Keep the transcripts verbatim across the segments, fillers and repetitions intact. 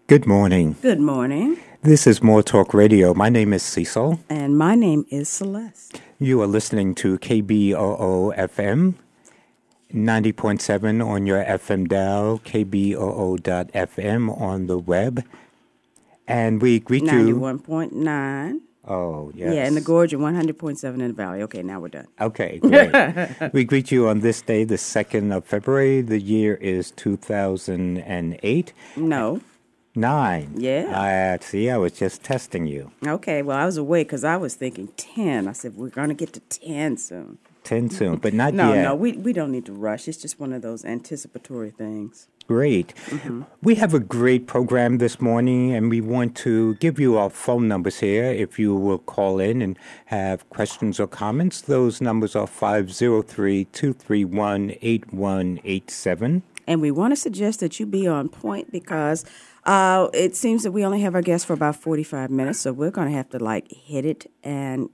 Good morning. Good morning. This is More Talk Radio. My name is Cecil. And my name is Celeste. You are listening to K B O O F M, ninety point seven on your F M dial, K B O O dot F M on the web. And we greet you... ninety-one point nine. Oh, yes. Yeah, in the Gorge and one hundred point seven in the Valley. Okay, now we're done. Okay, great. We greet you on this day, the second of February. The year is two thousand eight. No. Nine. Yeah. Uh, see, I was just testing you. Okay, well, I was awake because I was thinking ten. I said, we're going to get to ten soon. ten soon, but not no, yet. No, no, we, we don't need to rush. It's just one of those anticipatory things. Great. Mm-hmm. We have a great program this morning, and we want to give you our phone numbers here. If you will call in and have questions or comments, those numbers are five oh three, two three one, eight one eight seven. And we want to suggest that you be on point because uh, it seems that we only have our guests for about forty-five minutes, so we're going to have to, like, hit it and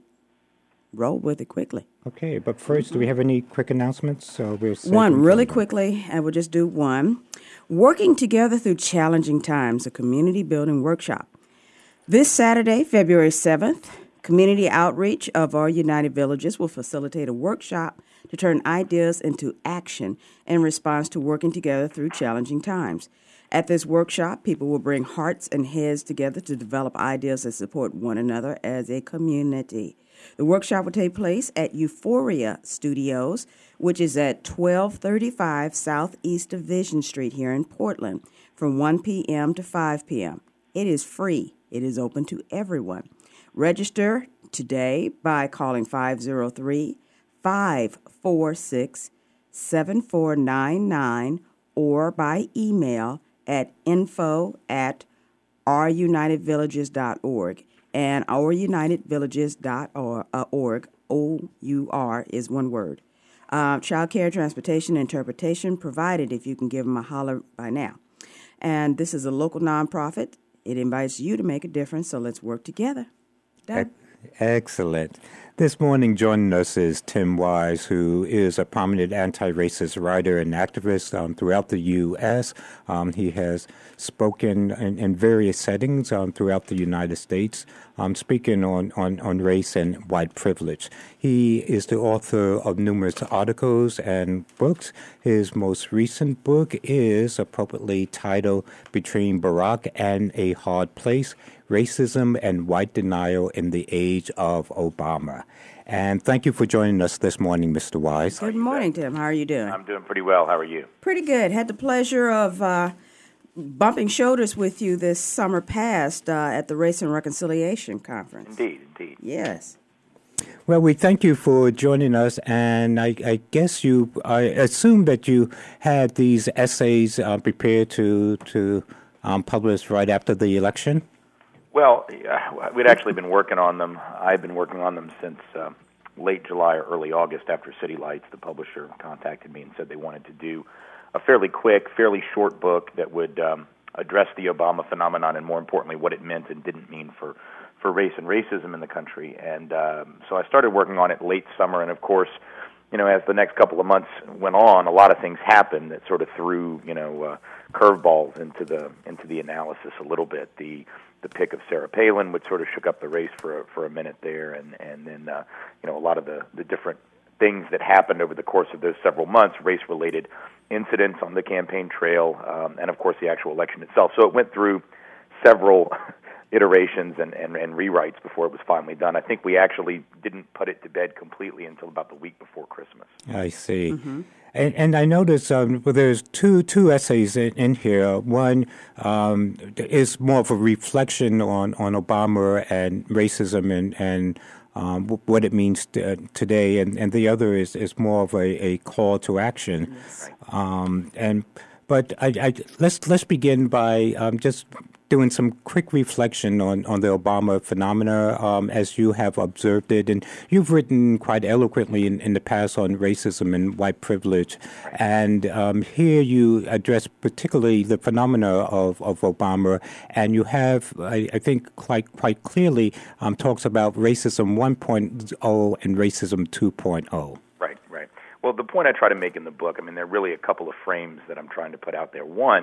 roll with it quickly. Okay, but first, do we have any quick announcements? So we're one, really quickly, and we'll just do one. Working Together Through Challenging Times, a community building workshop. This Saturday, February seventh, Community Outreach of our United Villages will facilitate a workshop to turn ideas into action in response to working together through challenging times. At this workshop, people will bring hearts and heads together to develop ideas that support one another as a community. The workshop will take place at Euphoria Studios, which is at twelve thirty-five Southeast Division Street here in Portland, from one p.m. to five p.m. It is free. It is open to everyone. Register today by calling five oh three, five four six, seven four nine nine or by email at info at our united villages dot org. And our united villages dot org, O U R, is one word. Uh, child care, transportation, interpretation provided if you can give them a holler by now. And this is a local nonprofit. It invites you to make a difference, so let's work together. Done. Excellent. This morning joining us is Tim Wise, who is a prominent anti-racist writer and activist um, throughout the U S Um, he has spoken in, in various settings um, throughout the United States, um, speaking on, on, on race and white privilege. He is the author of numerous articles and books. His most recent book is appropriately titled Between Barack and a Hard Place, Racism and White Denial in the Age of Obama. And thank you for joining us this morning, Mister Wise. Good morning, Tim. How are you doing? I'm doing pretty well. How are you? Pretty good. Had the pleasure of uh, bumping shoulders with you this summer past uh, at the Race and Reconciliation Conference. Indeed, indeed. Yes. Well, we thank you for joining us, and I, I guess you, I assume that you had these essays uh, prepared to, to um, publish right after the election? Well, uh, we'd actually been working on them. I've been working on them since uh, late July or early August after City Lights, the publisher, contacted me and said they wanted to do a fairly quick, fairly short book that would um, address the Obama phenomenon and, more importantly, what it meant and didn't mean for, for race and racism in the country. And um, so I started working on it late summer, and, of course, you know, as the next couple of months went on, a lot of things happened that sort of threw, you know, uh, curveballs into the into the analysis a little bit. The the pick of Sarah Palin, which sort of shook up the race for a, for a minute there, and and then uh, you know, a lot of the, the different things that happened over the course of those several months, race-related incidents on the campaign trail, um, and of course the actual election itself. So it went through several iterations and, and, and rewrites before it was finally done. I think we actually didn't put it to bed completely until about the week before Christmas. I see. Mm-hmm. And, and I noticed um, well, there's two two essays in, in here. One um, is more of a reflection on, on Obama and racism and, and um, what it means to, uh, today, and, and the other is, is more of a, a call to action. Yes. Um, and but I, I, let's let's begin by um, just doing some quick reflection on, on the Obama phenomena um, as you have observed it. And you've written quite eloquently in, in the past on racism and white privilege. And um, here you address particularly the phenomena of, of Obama. And you have, I, I think, quite quite clearly um, talks about racism one point oh and racism two point oh. Right, right. Well, the point I try to make in the book, I mean, there are really a couple of frames that I'm trying to put out there. One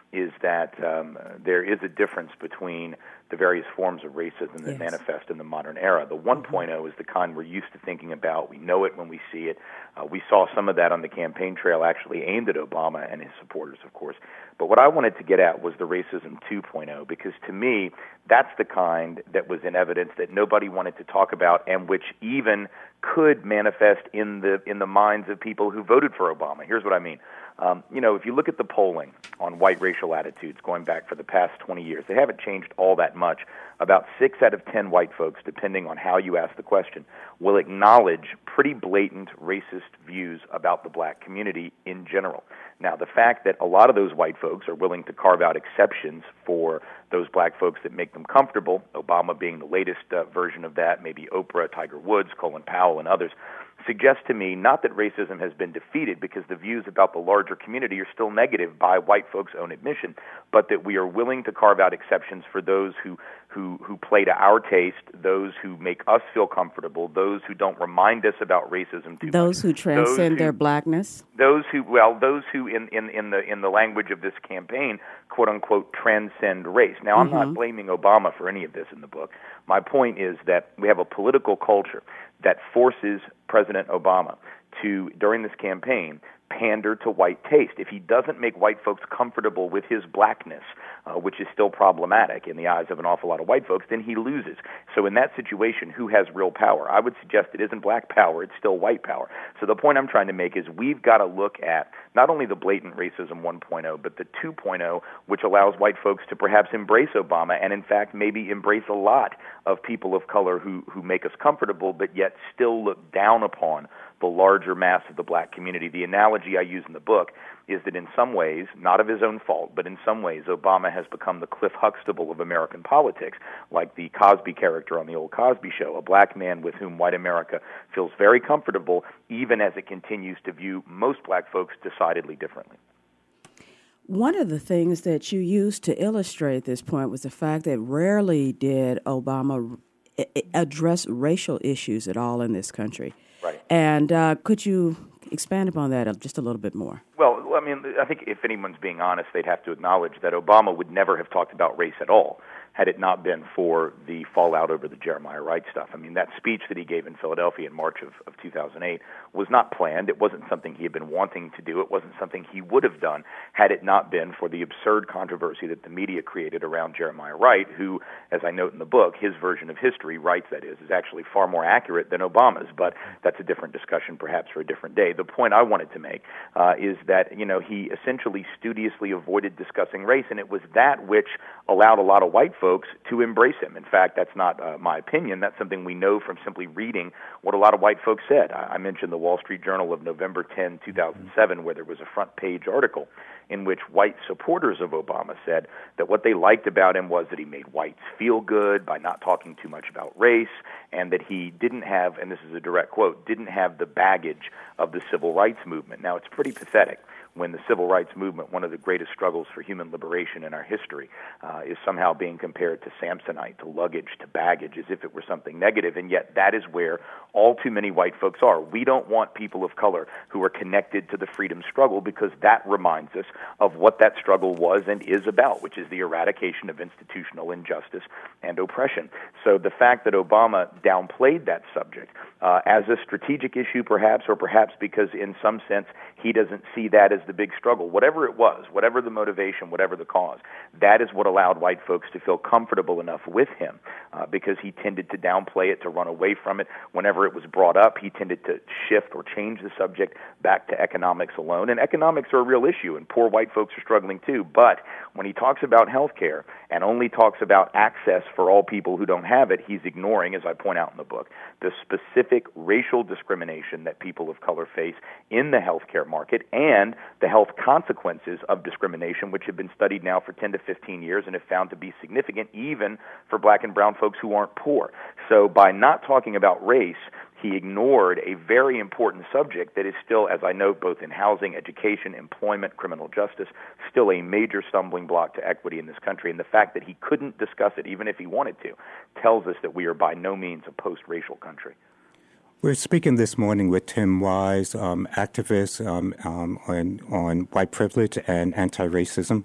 is that um, there is a difference between the various forms of racism that yes. manifest in the modern era. The one point oh is the kind we're used to thinking about. We know it when we see it. Uh, we saw some of that on the campaign trail actually aimed at Obama and his supporters, of course. But what I wanted to get at was the racism two point oh, because to me, that's the kind that was in evidence that nobody wanted to talk about and which even could manifest in the in the minds of people who voted for Obama. Here's what I mean. Um, you know, if you look at the polling on white racial attitudes going back for the past twenty years, they haven't changed all that much. About six out of ten white folks, depending on how you ask the question, will acknowledge pretty blatant racist views about the black community in general. Now, the fact that a lot of those white folks are willing to carve out exceptions for those black folks that make them comfortable, Obama being the latest uh, version of that, maybe Oprah, Tiger Woods, Colin Powell, and others, suggests to me not that racism has been defeated because the views about the larger community are still negative by white folks' own admission, but that we are willing to carve out exceptions for those who, who, who play to our taste, those who make us feel comfortable, those who don't remind us about racism too those much. Who transcend those who, their blackness? Those who, well, those who in, in, in, the, in the language of this campaign, quote unquote, transcend race. Now, I'm mm-hmm. not blaming Obama for any of this in the book. My point is that we have a political culture that forces President Obama to, during this campaign, pander to white taste. If he doesn't make white folks comfortable with his blackness, uh, which is still problematic in the eyes of an awful lot of white folks, then he loses. So in that situation, who has real power? I would suggest it isn't black power, it's still white power. So the point I'm trying to make is we've got to look at not only the blatant racism one point oh, but the two point oh, which allows white folks to perhaps embrace Obama and, in fact, maybe embrace a lot of people of color who, who make us comfortable, but yet still look down upon the larger mass of the black community. The analogy I use in the book is that in some ways, not of his own fault, but in some ways, Obama has become the Cliff Huxtable of American politics, like the Cosby character on the old Cosby Show, a black man with whom white America feels very comfortable, even as it continues to view most black folks decidedly differently. One of the things that you used to illustrate this point was the fact that rarely did Obama address racial issues at all in this country. Right. And uh, could you expand upon that just a little bit more? Well, I mean, I think if anyone's being honest, they'd have to acknowledge that Obama would never have talked about race at all had it not been for the fallout over the Jeremiah Wright stuff. I mean, that speech that he gave in Philadelphia in March of, of two thousand eight was not planned. It wasn't something he had been wanting to do. It wasn't something he would have done had it not been for the absurd controversy that the media created around Jeremiah Wright, who, as I note in the book, his version of history, Wright's that is, is actually far more accurate than Obama's, but that's a different discussion perhaps for a different day. The point I wanted to make uh, is that, you know, he essentially studiously avoided discussing race, and it was that which allowed a lot of white folks to embrace him. In fact, that's not uh, my opinion. That's something we know from simply reading what a lot of white folks said. I, I mentioned the Wall Street Journal of November tenth, two thousand seven, where there was a front-page article in which white supporters of Obama said that what they liked about him was that he made whites feel good by not talking too much about race, and that he didn't have, and this is a direct quote, didn't have the baggage of the civil rights movement. Now, it's pretty pathetic when the civil rights movement, one of the greatest struggles for human liberation in our history, uh, is somehow being compared to Samsonite, to luggage, to baggage, as if it were something negative, and yet that is where all too many white folks are. We don't want people of color who are connected to the freedom struggle because that reminds us of what that struggle was and is about, which is the eradication of institutional injustice and oppression. So the fact that Obama downplayed that subject uh, as a strategic issue perhaps, or perhaps because in some sense he doesn't see that as the big struggle, whatever it was, whatever the motivation, whatever the cause, that is what allowed white folks to feel comfortable enough with him uh, because he tended to downplay it, to run away from it. Whenever it was brought up, he tended to shift or change the subject back to economics alone. And economics are a real issue, and poor white folks are struggling too. But when he talks about health care and only talks about access for all people who don't have it, he's ignoring, as I point out in the book, the specific racial discrimination that people of color face in the health care market and the health consequences of discrimination, which have been studied now for ten to fifteen years and have found to be significant even for black and brown folks who aren't poor. So by not talking about race, he ignored a very important subject that is still, as I note, both in housing, education, employment, criminal justice, still a major stumbling block to equity in this country. And the fact that he couldn't discuss it, even if he wanted to, tells us that we are by no means a post-racial country. We're speaking this morning with Tim Wise, um, activist um, um, on, on white privilege and anti-racism.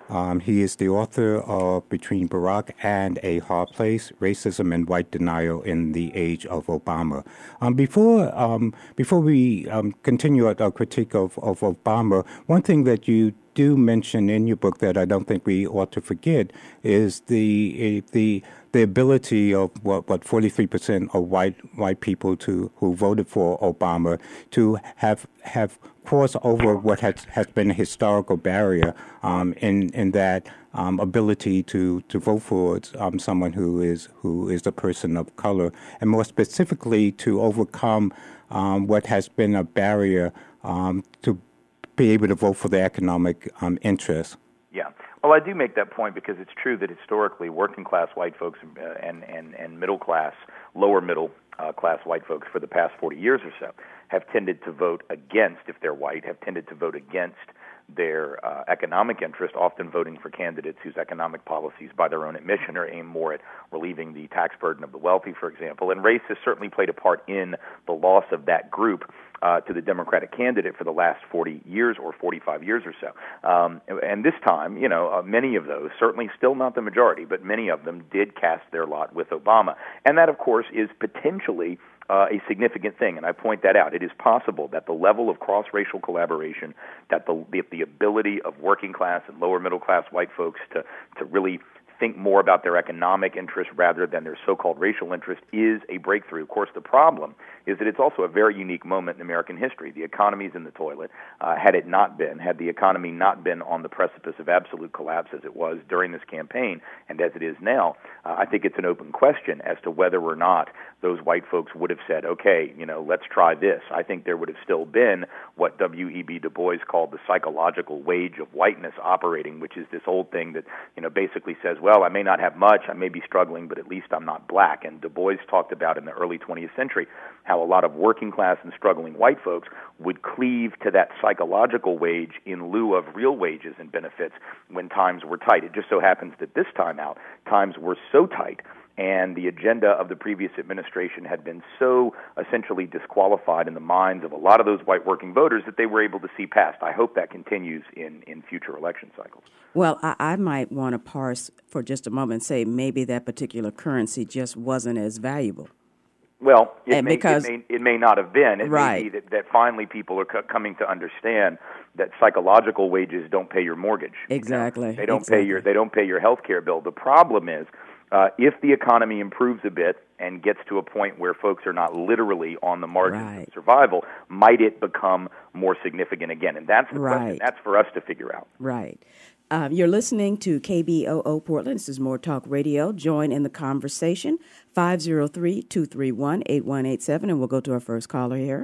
Um, he is the author of Between Barack and a Hard Place, Racism and White Denial in the Age of Obama. Um, before um, before we um, continue our critique of, of Obama, one thing that you do mention in your book that I don't think we ought to forget is the the the ability of what what forty-three percent of white white people to who voted for Obama to have have crossed over what has, has been a historical barrier um, in in that um, ability to, to vote for um, someone who is who is a person of color, and more specifically to overcome um, what has been a barrier um, to be able to vote for the economic um, interests. Yeah. Well, I do make that point because it's true that historically working class white folks uh, and, and, and middle class, lower middle uh, class white folks for the past forty years or so have tended to vote against, if they're white, have tended to vote against their uh, economic interest, often voting for candidates whose economic policies, by their own admission, are aimed more at relieving the tax burden of the wealthy, for example. And race has certainly played a part in the loss of that group uh, to the Democratic candidate for the last forty years or forty-five years or so. Um, and this time, you know, uh, many of those, certainly still not the majority, but many of them did cast their lot with Obama. And that, of course, is potentially Uh, a significant thing, and I point that out. It is possible that the level of cross-racial collaboration, that the, the the ability of working class and lower middle class white folks to to really think more about their economic interest rather than their so-called racial interest is a breakthrough. Of course, the problem is that it's also a very unique moment in American history. The economy's in the toilet. Uh, had it not been, had the economy not been on the precipice of absolute collapse as it was during this campaign and as it is now, uh, I think it's an open question as to whether or not those white folks would have said, okay, you know, let's try this. I think there would have still been what W E B Du Bois called the psychological wage of whiteness operating, which is this old thing that, you know, basically says, well, I may not have much, I may be struggling, but at least I'm not black. And Du Bois talked about in the early twentieth century how a lot of working class and struggling white folks would cleave to that psychological wage in lieu of real wages and benefits when times were tight. It just so happens that this time out, times were so tight and the agenda of the previous administration had been so essentially disqualified in the minds of a lot of those white working voters that they were able to see past. I hope that continues in, in future election cycles. Well, I, I might want to parse for just a moment and say maybe that particular currency just wasn't as valuable. Well, it, may, because, it, may, it may not have been. It right. may be that, that finally people are co- coming to understand that psychological wages don't pay your mortgage. Exactly. You know? They don't exactly. pay your they don't pay your health care bill. The problem is uh, if the economy improves a bit and gets to a point where folks are not literally on the margins right. of survival, might it become more significant again? And that's the right. question. That's for us to figure out. Right. Um, you're listening to K B O O Portland. This is More Talk Radio. Join in the conversation, five oh three, two three one, eight one eight seven, and we'll go to our first caller here.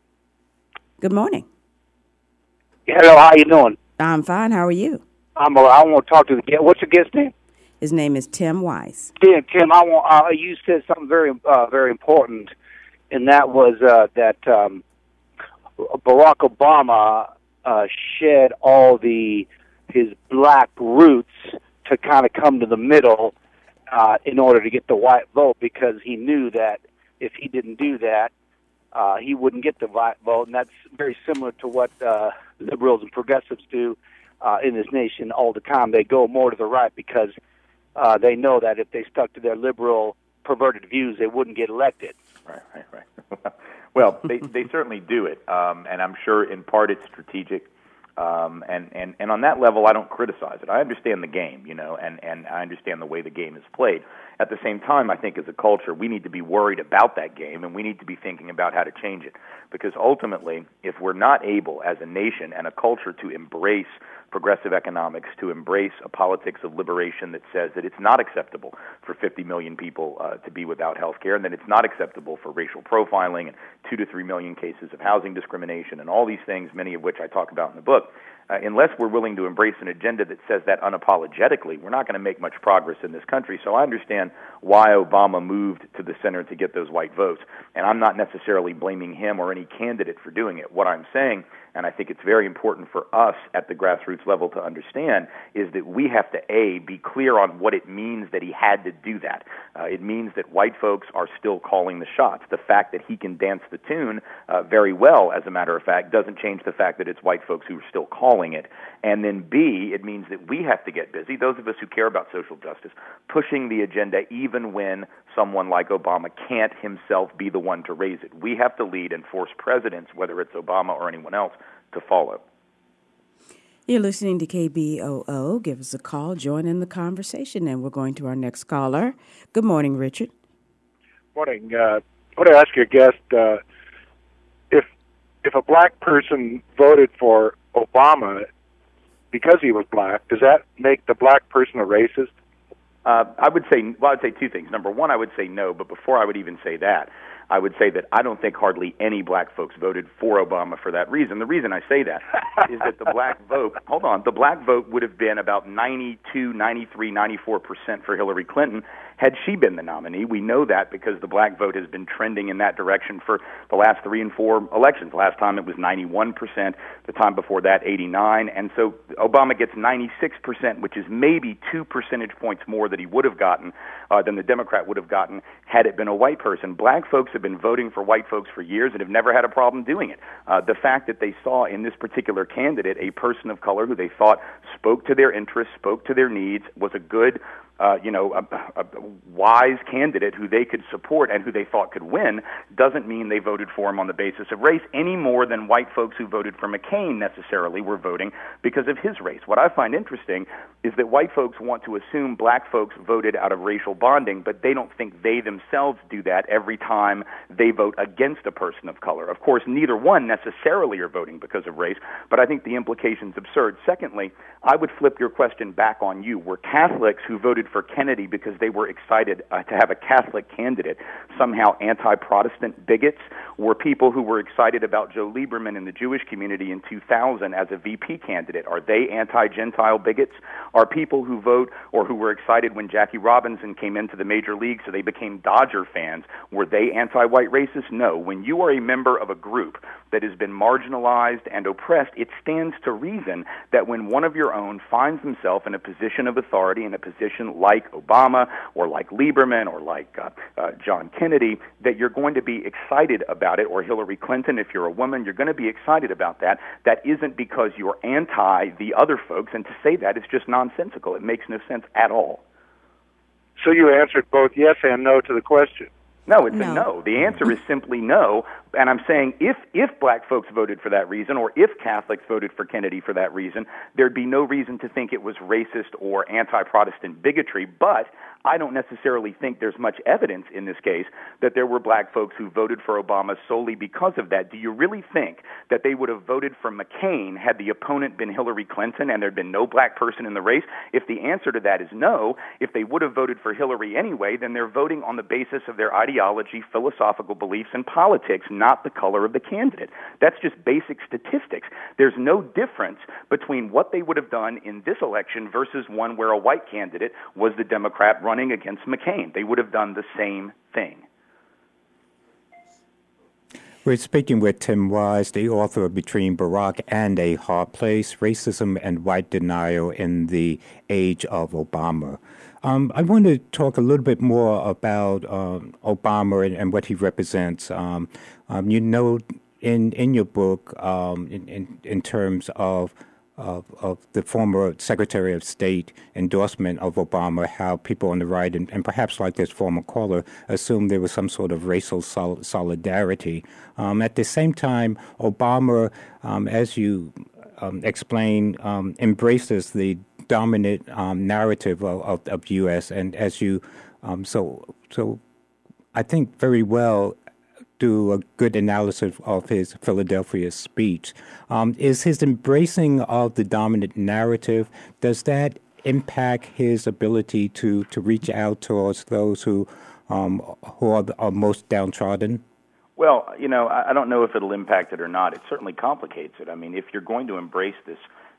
Good morning. Hello, how you doing? I'm fine. How are you? I'm. Uh, I want to talk to the guest. What's your guest name? His name is Tim Wise. Tim, Tim, I want. Uh, you said something very, uh, very important, and that was uh, that um, Barack Obama uh, shed all the his black roots to kind of come to the middle uh, in order to get the white vote, because he knew that if he didn't do that, uh, he wouldn't get the white vote, and that's very similar to what uh, liberals and progressives do uh, in this nation all the time. They go more to the right because uh, they know that if they stuck to their liberal, perverted views, they wouldn't get elected. Right, right, right. Well, they, they certainly do it, um, and I'm sure in part it's strategic. Um, and, and, and on that level, I don't criticize it. I understand the game, you know, and, and I understand the way the game is played. At the same time, I think as a culture, we need to be worried about that game, and we need to be thinking about how to change it. Because ultimately, if we're not able as a nation and a culture to embrace progressive economics, to embrace a politics of liberation that says that it's not acceptable for fifty million people uh, to be without health care, and that it's not acceptable for racial profiling and two to three million cases of housing discrimination and all these things, many of which I talk about in the book, uh, unless we're willing to embrace an agenda that says that unapologetically, we're not going to make much progress in this country. So I understand why Obama moved to the center to get those white votes. And I'm not necessarily blaming him or any candidate for doing it. What I'm saying, and I think it's very important for us at the grassroots level to understand, is that we have to, A, be clear on what it means that he had to do that. Uh, it means that white folks are still calling the shots. The fact that he can dance the tune uh, very well, as a matter of fact, doesn't change the fact that it's white folks who are still calling it. And then, B, it means that we have to get busy, those of us who care about social justice, pushing the agenda even when someone like Obama can't himself be the one to raise it. We have to lead and force presidents, whether it's Obama or anyone else, to follow. You're listening to K B O O. Give us a call, join in the conversation, and we're going to our next caller. Good morning, Richard. Morning. Uh, I want to ask your guest, uh, if if a black person voted for Obama because he was black, does that make the black person a racist? Uh, I would say, well, I would say two things. Number one, I would say no, but before I would even say that, I would say that I don't think hardly any black folks voted for Obama for that reason. The reason I say that is that the black vote, hold on, the black vote would have been about ninety-two, ninety-three, ninety-four percent for Hillary Clinton had she been the nominee. We know that because the black vote has been trending in that direction for the last three and four elections. Last time it was ninety-one percent, the time before that eighty-nine, and so Obama gets ninety-six percent, which is maybe two percentage points more that he would have gotten uh, than the Democrat would have gotten had it been a white person. Black folks have been voting for white folks for years and have never had a problem doing it. Uh, the fact that they saw in this particular candidate a person of color who they thought spoke to their interests, spoke to their needs, was a good Uh, you know, a, a wise candidate who they could support and who they thought could win doesn't mean they voted for him on the basis of race any more than white folks who voted for McCain necessarily were voting because of his race. What I find interesting is that white folks want to assume black folks voted out of racial bonding, but they don't think they themselves do that every time they vote against a person of color. Of course, neither one necessarily are voting because of race, but I think the implication's absurd. Secondly, I would flip your question back on you. Were Catholics who voted for Kennedy because they were excited uh, to have a Catholic candidate somehow anti-Protestant bigots? Were people who were excited about Joe Lieberman in the Jewish community in two thousand as a V P candidate, are they anti-Gentile bigots? Are people who vote or who were excited when Jackie Robinson came into the major league so they became Dodger fans, were they anti-white racists? No. When you are a member of a group that has been marginalized and oppressed, it stands to reason that when one of your own finds himself in a position of authority, in a position like Obama or like Lieberman or like uh, uh, John Kennedy, that you're going to be excited about it, or Hillary Clinton, if you're a woman, you're going to be excited about that. That isn't because you're anti the other folks, and to say that is just nonsensical. It makes no sense at all. So you answered both yes and no to the question. No, it's no. a no. The answer is simply no. And I'm saying if, if black folks voted for that reason, or if Catholics voted for Kennedy for that reason, there'd be no reason to think it was racist or anti-Protestant bigotry. But I don't necessarily think there's much evidence in this case that there were black folks who voted for Obama solely because of that. Do you really think that they would have voted for McCain had the opponent been Hillary Clinton and there'd been no black person in the race? If the answer to that is no, if they would have voted for Hillary anyway, then they're voting on the basis of their ideology, philosophical beliefs, and politics, not the color of the candidate. That's just basic statistics. There's no difference between what they would have done in this election versus one where a white candidate was the Democrat running against McCain. They would have done the same thing. We're speaking with Tim Wise, the author of Between Barack and a Hard Place, Racism and White Denial in the Age of Obama. Um, I want to talk a little bit more about um, Obama and, and what he represents. Um, um, you know, in in your book, um, in, in in terms of, of of the former Secretary of State endorsement of Obama, how people on the right and, and perhaps like this former caller assumed there was some sort of racial sol- solidarity. Um, at the same time, Obama, um, as you um, explain, um, embraces the dominant um, narrative of, of, of U S and as you um, so so I think very well do a good analysis of his Philadelphia speech. Um, is his embracing of the dominant narrative, does that impact his ability to, to reach out towards those who um, who are, are most downtrodden? Well, you know, I don't know if it'll impact it or not. It certainly complicates it. I mean, if you're going to embrace this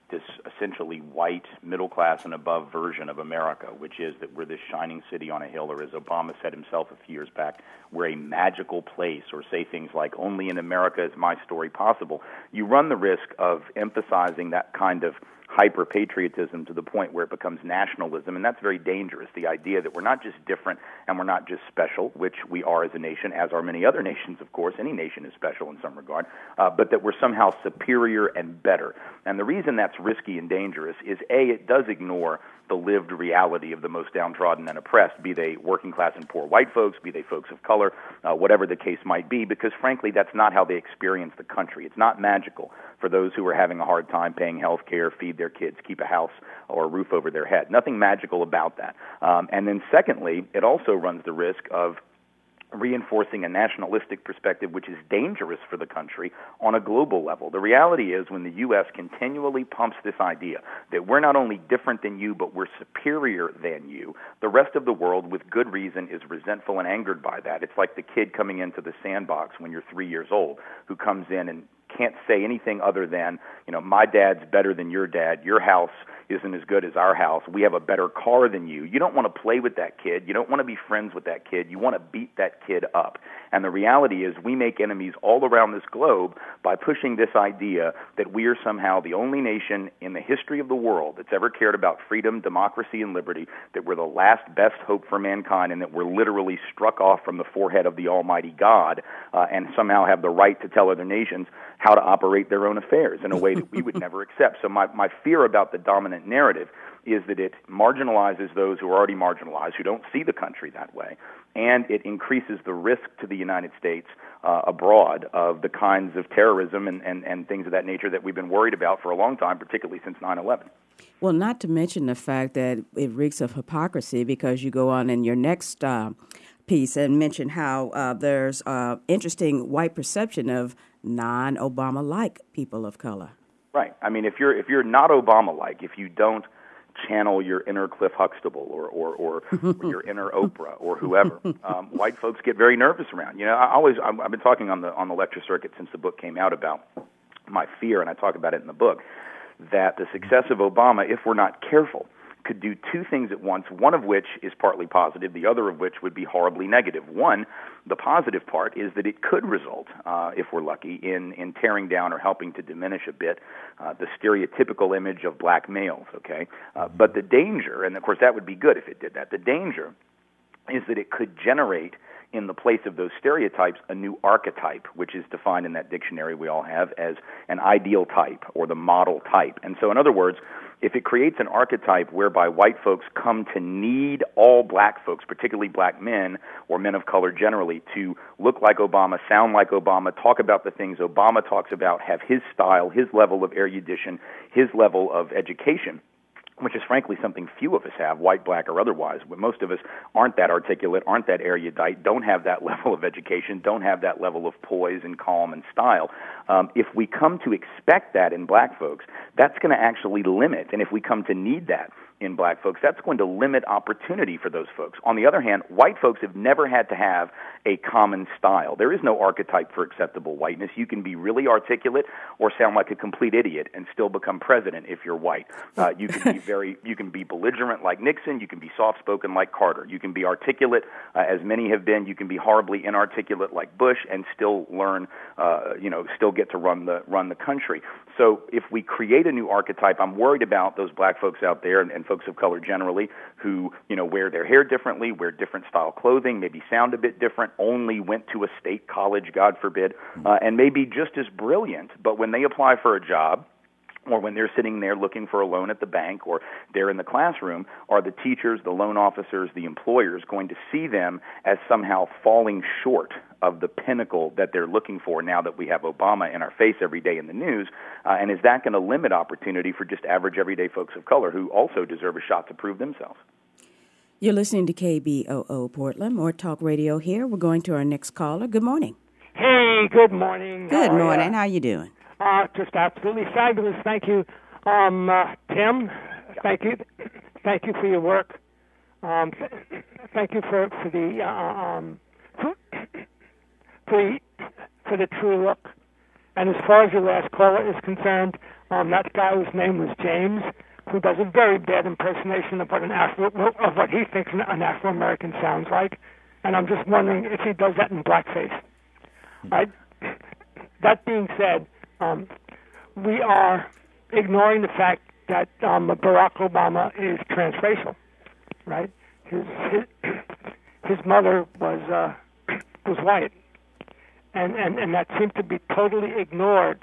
this essentially white, middle-class and above version of America, which is that we're this shining city on a hill, or as Obama said himself a few years back, we're a magical place, or say things like, only in America is my story possible, you run the risk of emphasizing that kind of hyper-patriotism to the point where it becomes nationalism, and that's very dangerous, the idea that we're not just different and we're not just special, which we are as a nation, as are many other nations, of course. Any nation is special in some regard, uh, but that we're somehow superior and better. And the reason that's risky and dangerous is, A, it does ignore the lived reality of the most downtrodden and oppressed, be they working class and poor white folks, be they folks of color, uh, whatever the case might be, because frankly, that's not how they experience the country. It's not magical for those who are having a hard time paying health care, feed their kids, keep a house or a roof over their head. Nothing magical about that. Um, and then secondly, it also runs the risk of reinforcing a nationalistic perspective, which is dangerous for the country on a global level. The reality is, when the U S continually pumps this idea that we're not only different than you, but we're superior than you, the rest of the world, with good reason, is resentful and angered by that. It's like the kid coming into the sandbox when you're three years old, who comes in and can't say anything other than, you know, my dad's better than your dad, your house isn't as good as our house, we have a better car than you. You don't want to play with that kid. You don't want to be friends with that kid. You want to beat that kid up. And the reality is, we make enemies all around this globe by pushing this idea that we are somehow the only nation in the history of the world that's ever cared about freedom, democracy, and liberty, that we're the last best hope for mankind, and that we're literally struck off from the forehead of the Almighty God, uh, and somehow have the right to tell other nations how to operate their own affairs in a way that we would never accept. So my, my fear about the dominant narrative is that it marginalizes those who are already marginalized, who don't see the country that way, and it increases the risk to the United States uh, abroad of the kinds of terrorism and, and, and things of that nature that we've been worried about for a long time, particularly since nine eleven. Well, not to mention the fact that it reeks of hypocrisy, because you go on in your next uh, piece and mention how uh, there's uh, interesting white perception of non-Obama-like people of color. Right. I mean, if you're if you're not Obama-like, if you don't channel your inner Cliff Huxtable or or, or, or your inner Oprah or whoever, um, white folks get very nervous around. You know, I always I've been talking on the on the lecture circuit since the book came out about my fear, and I talk about it in the book, that the success of Obama, if we're not careful, could do two things at once, one of which is partly positive, the other of which would be horribly negative. One, the positive part is that it could result, uh, if we're lucky, in, in tearing down or helping to diminish a bit uh, the stereotypical image of black males, okay? Uh, but the danger, and of course that would be good if it did that, the danger is that it could generate, in the place of those stereotypes, a new archetype, which is defined in that dictionary we all have as an ideal type or the model type. And so, in other words, if it creates an archetype whereby white folks come to need all black folks, particularly black men or men of color generally, to look like Obama, sound like Obama, talk about the things Obama talks about, have his style, his level of erudition, his level of education, which is frankly something few of us have, white, black, or otherwise. Most of us aren't that articulate, aren't that erudite, don't have that level of education, don't have that level of poise and calm and style. Um, if we come to expect that in black folks, that's going to actually limit, and if we come to need that in black folks, that's going to limit opportunity for those folks. On the other hand, white folks have never had to have a common style. There is no archetype for acceptable whiteness. You can be really articulate or sound like a complete idiot and still become president if you're white. Uh, you can be very, you can be belligerent like Nixon. You can be soft-spoken like Carter. You can be articulate, uh, as many have been. You can be horribly inarticulate like Bush and still learn, uh, you know, still get to run the run the country. So if we create a new archetype, I'm worried about those black folks out there and, and folks of color generally who, you know, wear their hair differently, wear different style clothing, maybe sound a bit different, only went to a state college, God forbid, uh, and maybe just as brilliant, but when they apply for a job, or when they're sitting there looking for a loan at the bank, or they're in the classroom, are the teachers, the loan officers, the employers going to see them as somehow falling short of the pinnacle that they're looking for now that we have Obama in our face every day in the news? Uh, and is that going to limit opportunity for just average everyday folks of color who also deserve a shot to prove themselves? You're listening to K B O O Portland, More Talk Radio here. We're going to our next caller. Good morning. Hey, good morning. Good How morning. you? How you doing? Uh, just absolutely fabulous. Thank you, um, uh, Tim. Thank you, thank you for your work. Um, th- thank you for for the uh, um, for, for the for the true look. And as far as your last caller is concerned, Um, that guy whose name was James, who does a very bad impersonation of what an Afro of what he thinks an Afro American sounds like, and I'm just wondering if he does that in blackface. Right. That being said, um, we are ignoring the fact that um, Barack Obama is transracial. Right. His his, his mother was uh, was white, and, and and that seemed to be totally ignored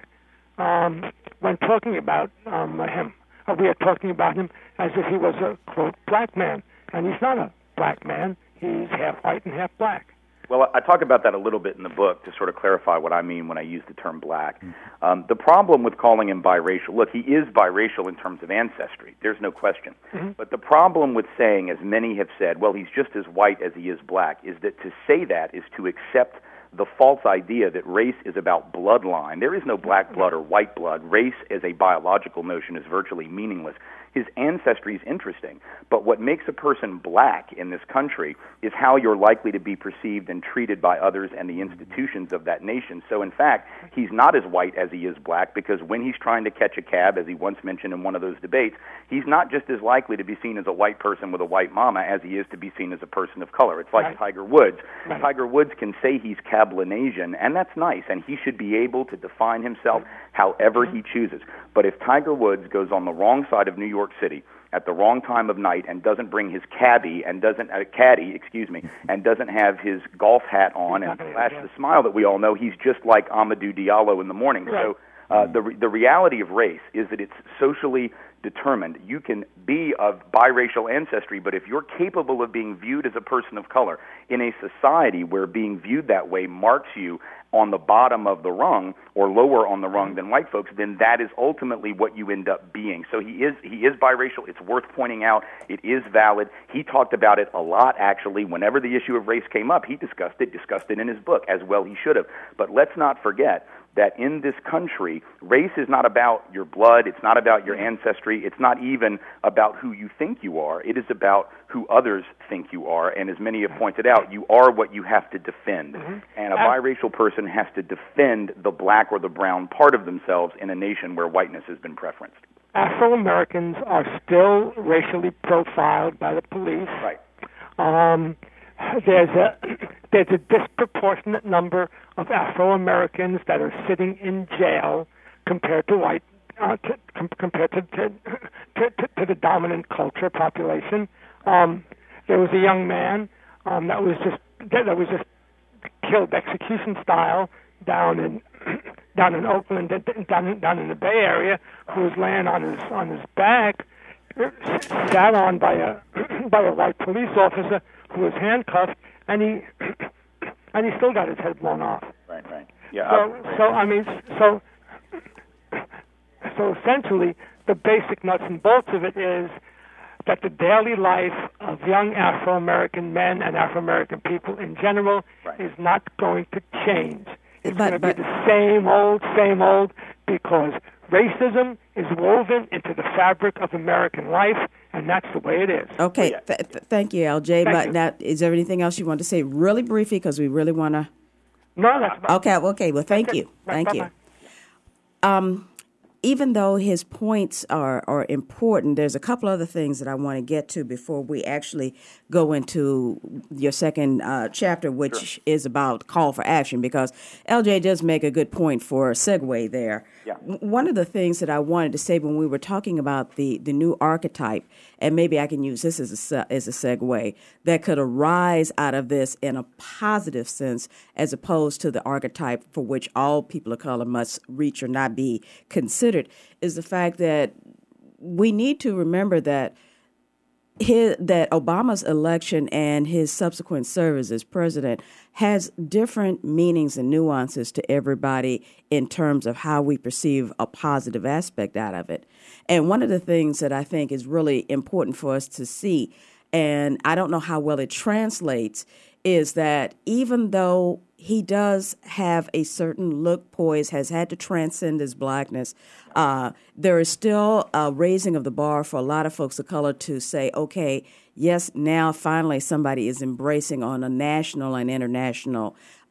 um, when talking about um, him. We are talking about him as if he was a, quote, black man. And he's not a black man. He's half white and half black. Well, I talk about that a little bit in the book to sort of clarify what I mean when I use the term black. Mm-hmm. Um, the problem with calling him biracial, look, he is biracial in terms of ancestry. There's no question. Mm-hmm. But the problem with saying, as many have said, well, he's just as white as he is black, is that to say that is to accept the false idea that race is about bloodline. There is no black blood or white blood. Race as a biological notion is virtually meaningless. His ancestry is interesting, but what makes a person black in this country is how you're likely to be perceived and treated by others and the institutions of that nation. So, in fact, he's not as white as he is black, because when he's trying to catch a cab, as he once mentioned in one of those debates, he's not just as likely to be seen as a white person with a white mama as he is to be seen as a person of color. It's like right. Tiger Woods. Right. Tiger Woods can say he's Cablinasian, and that's nice, and he should be able to define himself however he chooses. But if Tiger Woods goes on the wrong side of New York City at the wrong time of night and doesn't bring his cabbie and doesn't uh, caddy, excuse me, and doesn't have his golf hat on and flash the smile that we all know, he's just like Amadou Diallo in the morning. Right. So uh, the re- the reality of race is that it's socially determined. You can be of biracial ancestry, but if you're capable of being viewed as a person of color in a society where being viewed that way marks you on the bottom of the rung or lower on the rung than white folks, then that is ultimately what you end up being. So he is he is biracial. It's worth pointing out. It is valid. He talked about it a lot, actually. Whenever the issue of race came up, he discussed it, discussed it in his book, as well he should have. But let's not forget that in this country, race is not about your blood, it's not about your ancestry, it's not even about who you think you are. It is about who others think you are, and as many have pointed out, you are what you have to defend. Mm-hmm. And a biracial person has to defend the black or the brown part of themselves in a nation where whiteness has been preferenced. Afro-Americans are still racially profiled by the police. Right. Um, there's a there's a disproportionate number of Afro-Americans that are sitting in jail compared to white, uh, to, com- compared to to, to to the dominant culture population. Um, there was a young man um, that was just that was just killed execution style down in down in Oakland, down down in the Bay Area, who was laying on his on his back, sat on by a by a white police officer who was handcuffed, and he and he still got his head blown off. Right, right. Yeah. So, so I mean, so so essentially, the basic nuts and bolts of it is that the daily life of young Afro-American men and Afro-American people in general right. is not going to change. It's going to be the same old, same old, because racism is woven into the fabric of American life, and that's the way it is. Okay, th- th- thank you, L J. Thank but you. Now, is there anything else you want to say really briefly, because we really want to... No, that's about Okay, okay, well, thank you. Thank you. Um, even though his points are, are important, there's a couple other things that I want to get to before we actually go into your second uh, chapter, which sure. is about call for action, because L J does make a good point for a segue there. Yeah. One of the things that I wanted to say when we were talking about the, the new archetype, and maybe I can use this as a, as a segue, that could arise out of this in a positive sense, as opposed to the archetype for which all people of color must reach or not be considered, is the fact that we need to remember that his, that Obama's election and his subsequent service as president has different meanings and nuances to everybody in terms of how we perceive a positive aspect out of it. And one of the things that I think is really important for us to see, and I don't know how well it translates, is that even though he does have a certain look, poise, has had to transcend his blackness, uh, there is still a raising of the bar for a lot of folks of color to say, okay, yes, now finally somebody is embracing on a national and international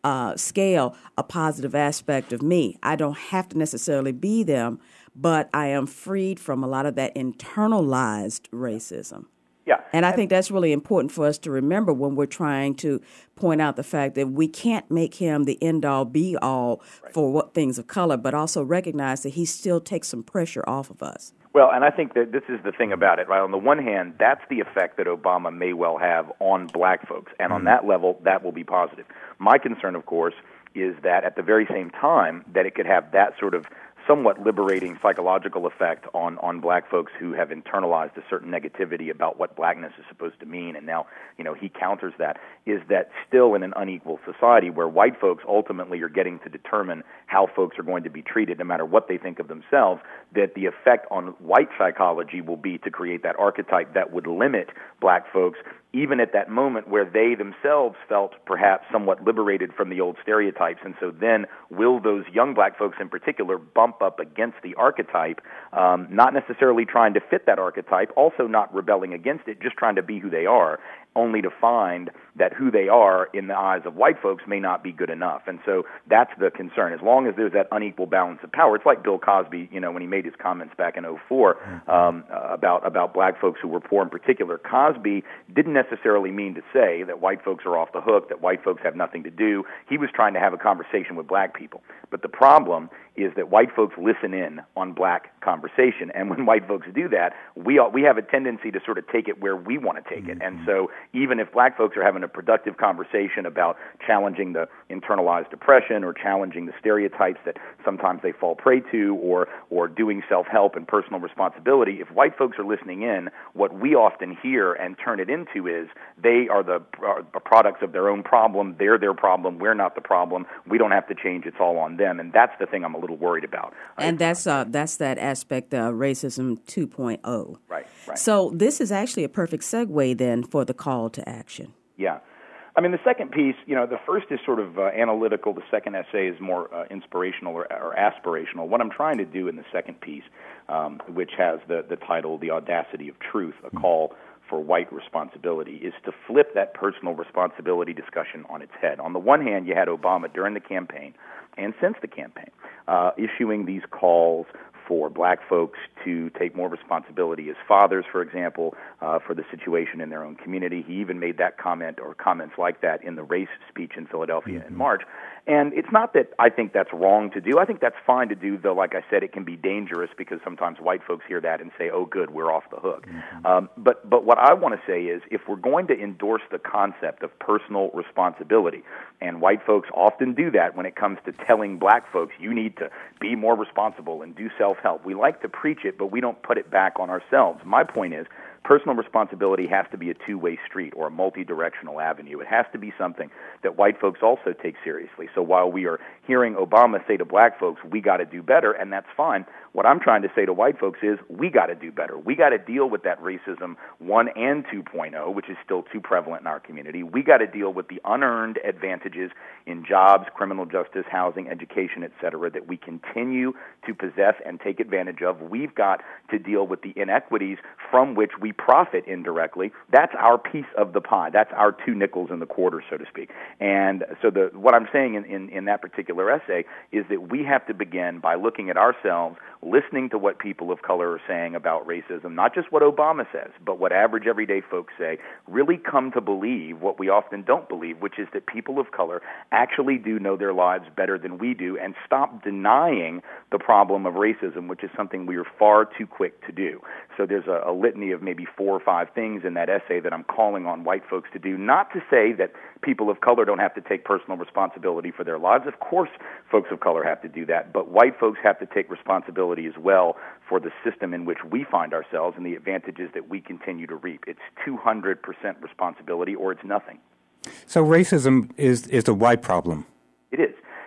uh, scale a positive aspect of me. I don't have to necessarily be them, but I am freed from a lot of that internalized racism. Yeah. And I think that's really important for us to remember when we're trying to point out the fact that we can't make him the end-all, be-all right. for what things of color, but also recognize that he still takes some pressure off of us. Well, and I think that this is the thing about it, right? On the one hand, that's the effect that Obama may well have on black folks, and on that level, that will be positive. My concern, of course, is that at the very same time that it could have that sort of somewhat liberating psychological effect on, on black folks who have internalized a certain negativity about what blackness is supposed to mean, and now, you know, he counters that, is that still in an unequal society where white folks ultimately are getting to determine how folks are going to be treated no matter what they think of themselves, that the effect on white psychology will be to create that archetype that would limit black folks even at that moment where they themselves felt perhaps somewhat liberated from the old stereotypes. And so then will those young black folks in particular bump up against the archetype, um, not necessarily trying to fit that archetype, also not rebelling against it, just trying to be who they are, only to find that who they are in the eyes of white folks may not be good enough. And so that's the concern. As long as there's that unequal balance of power, it's like Bill Cosby, you know, when he made his comments back in oh four um, about, about black folks who were poor in particular. Cosby didn't necessarily mean to say that white folks are off the hook, that white folks have nothing to do. He was trying to have a conversation with black people. But the problem is that white folks listen in on black conversation, and when white folks do that, we all, we have a tendency to sort of take it where we want to take it. And so even if black folks are having a productive conversation about challenging the internalized oppression or challenging the stereotypes that sometimes they fall prey to, or or doing self-help and personal responsibility, if white folks are listening in, what we often hear and turn it into is they are the are products of their own problem, they're their problem, we're not the problem, we don't have to change, it's all on them. And that's the thing I'm a little worried about. And that's uh, that's that aspect of racism two point oh. Right, right. So this is actually a perfect segue then for the call to action. Yeah. I mean, the second piece, you know, the first is sort of uh, analytical. The second essay is more uh, inspirational or, or aspirational. What I'm trying to do in the second piece, um, which has the, the title, The Audacity of Truth, a call for white responsibility, is to flip that personal responsibility discussion on its head. On the one hand, you had Obama during the campaign and since the campaign uh, issuing these calls for black folks to take more responsibility as fathers, for example, uh, for the situation in their own community. He even made that comment or comments like that in the race speech in Philadelphia mm-hmm. in March. And it's not that I think that's wrong to do. I think that's fine to do, though, like I said, it can be dangerous because sometimes white folks hear that and say, oh, good, we're off the hook. Mm-hmm. Um, but, but what I want to say is if we're going to endorse the concept of personal responsibility, and white folks often do that when it comes to telling black folks, you need to be more responsible and do self-help. We like to preach it, but we don't put it back on ourselves. My point is, personal responsibility has to be a two-way street or a multi-directional avenue. It has to be something that white folks also take seriously. So while we are hearing Obama say to black folks, we got to do better, and that's fine, what I'm trying to say to white folks is we got to do better. We got to deal with that racism one and two point oh, which is still too prevalent in our community. We got to deal with the unearned advantages in jobs, criminal justice, housing, education, et cetera, that we continue to possess and take advantage of. We've got to deal with the inequities from which we profit indirectly. That's our piece of the pie. That's our two nickels in the quarter, so to speak. And so the what I'm saying in, in, in that particular essay is that we have to begin by looking at ourselves, listening to what people of color are saying about racism, not just what Obama says, but what average everyday folks say, really come to believe what we often don't believe, which is that people of color actually do know their lives better than we do, and stop denying the problem of racism, which is something we are far too quick to do. So there's a, a litany of maybe four or five things in that essay that I'm calling on white folks to do, not to say that people of color don't have to take personal responsibility for their lives. Of course, folks of color have to do that, but white folks have to take responsibility as well for the system in which we find ourselves and the advantages that we continue to reap. It's two hundred percent responsibility or it's nothing. So racism is, is a white problem. It is.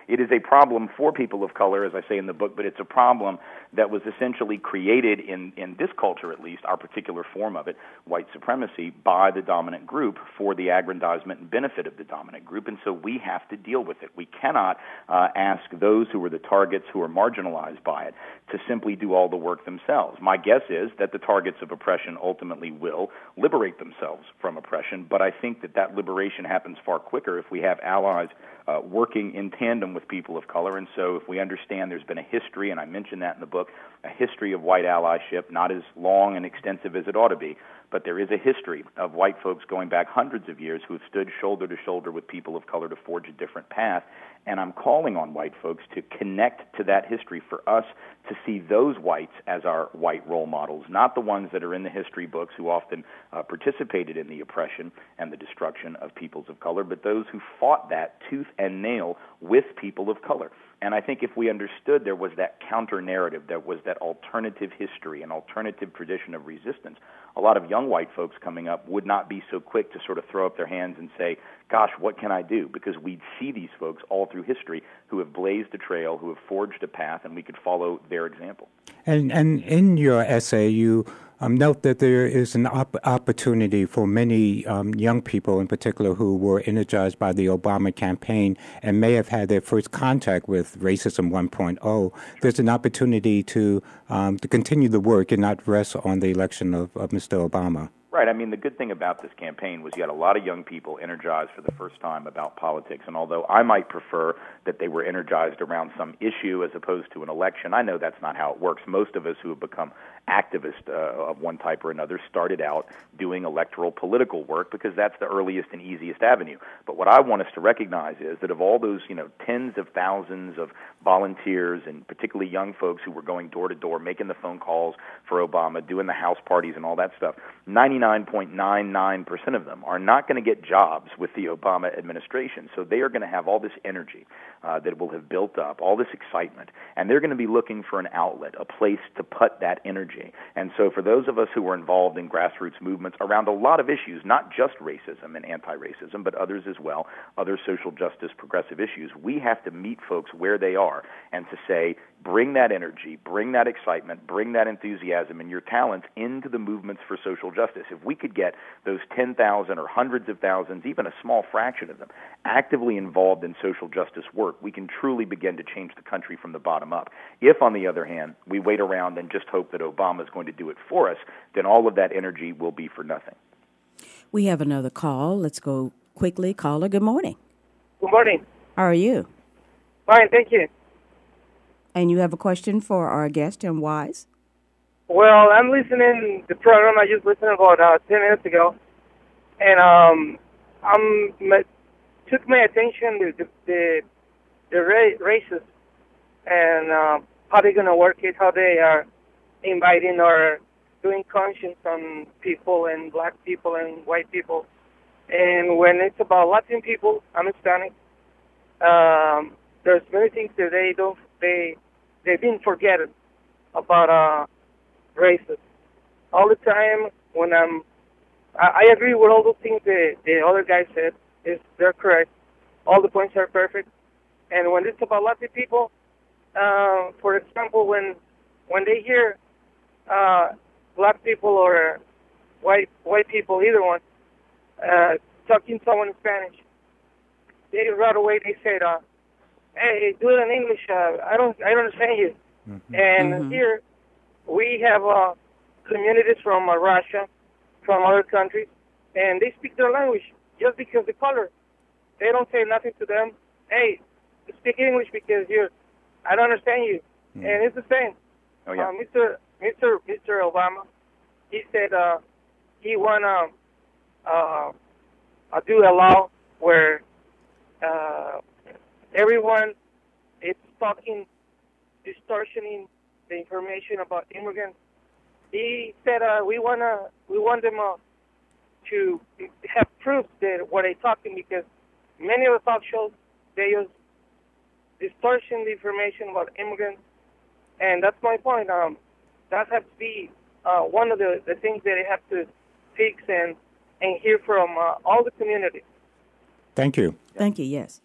It is a problem for people of color, as I say in the book, but it's a problem that was essentially created in, in this culture, at least, our particular form of it, white supremacy, by the dominant group for the aggrandizement and benefit of the dominant group, and so we have to deal with it. We cannot uh, ask those who are the targets, who are marginalized by it, to simply do all the work themselves. My guess is that the targets of oppression ultimately will liberate themselves from oppression, but I think that that liberation happens far quicker if we have allies uh, working in tandem with people of color. And so if we understand there's been a history, and I mentioned that in the book, a history of white allyship, not as long and extensive as it ought to be, but there is a history of white folks going back hundreds of years who have stood shoulder to shoulder with people of color to forge a different path. And I'm calling on white folks to connect to that history, for us to see those whites as our white role models, not the ones that are in the history books who often uh, participated in the oppression and the destruction of peoples of color, but those who fought that tooth and nail with people of color. And I think if we understood there was that counter-narrative, there was that alternative history, an alternative tradition of resistance, a lot of young white folks coming up would not be so quick to sort of throw up their hands and say, gosh, what can I do? Because we'd see these folks all through history who have blazed a trail, who have forged a path, and we could follow their example. And, and in your essay, you Um, note that there is an op- opportunity for many um, young people in particular who were energized by the Obama campaign and may have had their first contact with Racism one point oh. There's an opportunity to um, to continue the work and not rest on the election of, of Mister Obama. Right. I mean, the good thing about this campaign was you had a lot of young people energized for the first time about politics. And although I might prefer that they were energized around some issue as opposed to an election, I know that's not how it works. Most of us who have become activists uh, of one type or another started out doing electoral political work because that's the earliest and easiest avenue. But what I want us to recognize is that of all those, you know, tens of thousands of volunteers and particularly young folks who were going door to door, making the phone calls for Obama, doing the house parties and all that stuff, ninety-nine point nine nine percent of them are not going to get jobs with the Obama administration. So they are going to have all this energy uh, that will have built up, all this excitement, and they're going to be looking for an outlet, a place to put that energy. And so for those of us who are involved in grassroots movements around a lot of issues, not just racism and anti-racism, but others as well, other social justice, progressive issues, we have to meet folks where they are and to say, bring that energy, bring that excitement, bring that enthusiasm and your talents into the movements for social justice. If we could get those ten thousand or hundreds of thousands, even a small fraction of them, actively involved in social justice work, we can truly begin to change the country from the bottom up. If, on the other hand, we wait around and just hope that Obama is going to do it for us, then all of that energy will be for nothing. We have another call. Let's go quickly. Caller, good morning. Good morning. How are you? Fine, thank you. And you have a question for our guest, Tim Wise? Well, I'm listening to the program. I just listened about uh, ten minutes ago. And um, I'm took my attention to the, the, the ra- races and uh, how they're going to work it, how they are inviting or doing conscience on people and black people and white people. And when it's about Latin people, I'm Hispanic, um, there's many things that they don't, they, they didn't forget about uh, races. All the time when I'm, I, I agree with all those things that the other guy said, is they're correct. All the points are perfect. And when it's about Latin people, uh, for example, when when they hear uh, black people or white white people, either one, uh, talking to someone in Spanish, they right away they said, uh, "Hey, do it in English. Uh, I don't I don't understand you." Mm-hmm. And mm-hmm. here we have uh, communities from uh, Russia, from other countries, and they speak their language just because the color. They don't say nothing to them. Hey, speak English because you're. I don't understand you. Mm-hmm. And it's the same. Oh, yeah. uh, Mister Mister Mister Obama, he said uh, he wanna uh, uh, do a law where uh, everyone is talking, distortioning the information about immigrants. He said uh, we wanna we want them uh, to have proof that what they're talking, because many of the talk shows they use distortion the information about immigrants, and that's my point. Um, that has to be uh, one of the, the things that they have to fix and and hear from uh, all the community. Thank you. Thank you. Yes.